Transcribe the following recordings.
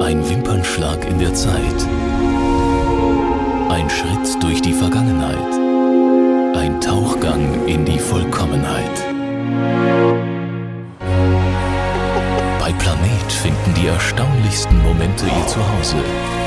Ein Wimpernschlag in der Zeit. Ein Schritt durch die Vergangenheit. Ein Tauchgang in die Vollkommenheit. Bei Planet finden die erstaunlichsten Momente ihr Zuhause.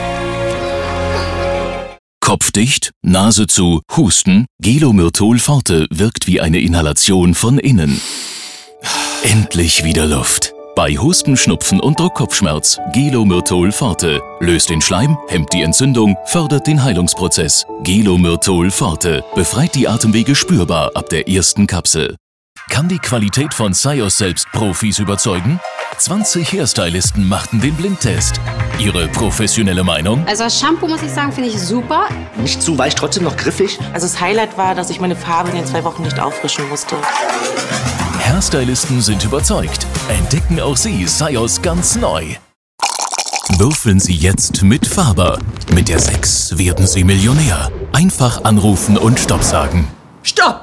Kopf dicht, Nase zu, Husten. Gelomyrtol Forte wirkt wie eine Inhalation von innen. Endlich wieder Luft. Bei Husten, Schnupfen und Druckkopfschmerz. Gelomyrtol Forte löst den Schleim, hemmt die Entzündung, fördert den Heilungsprozess. Gelomyrtol Forte befreit die Atemwege spürbar ab der ersten Kapsel. Kann die Qualität von Syoss selbst Profis überzeugen? 20 Hairstylisten machten den Blindtest. Ihre professionelle Meinung? Also das Shampoo, muss ich sagen, finde ich super. Nicht zu weich, trotzdem noch griffig. Also das Highlight war, dass ich meine Farbe in den 2 Wochen nicht auffrischen musste. Hairstylisten sind überzeugt. Entdecken auch Sie Syoss ganz neu. Würfeln Sie jetzt mit Faber. Mit der 6 werden Sie Millionär. Einfach anrufen und Stopp sagen. Stopp!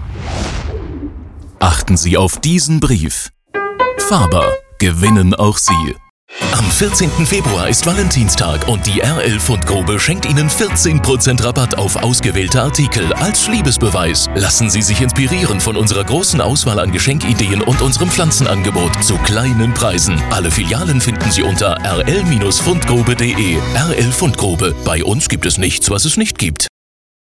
Achten Sie auf diesen Brief. Faber, gewinnen auch Sie. Am 14. Februar ist Valentinstag und die RL Fundgrube schenkt Ihnen 14% Rabatt auf ausgewählte Artikel als Liebesbeweis. Lassen Sie sich inspirieren von unserer großen Auswahl an Geschenkideen und unserem Pflanzenangebot zu kleinen Preisen. Alle Filialen finden Sie unter rl-fundgrube.de. RL Fundgrube. Bei uns gibt es nichts, was es nicht gibt.